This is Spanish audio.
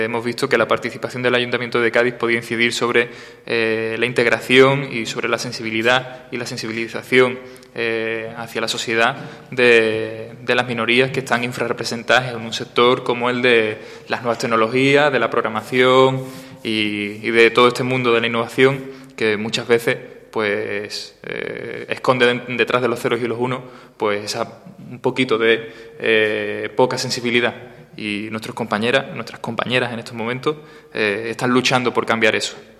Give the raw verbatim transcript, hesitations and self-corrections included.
Hemos visto que la participación del Ayuntamiento de Cádiz podía incidir sobre eh, la integración y sobre la sensibilidad y la sensibilización eh, hacia la sociedad de, de las minorías que están infrarrepresentadas en un sector como el de las nuevas tecnologías, de la programación y, y de todo este mundo de la innovación que muchas veces pues eh, esconde detrás de los ceros y los unos pues esa, un poquito de eh, poca sensibilidad. Y nuestros compañeras, nuestras compañeras en estos momentos eh, están luchando por cambiar eso.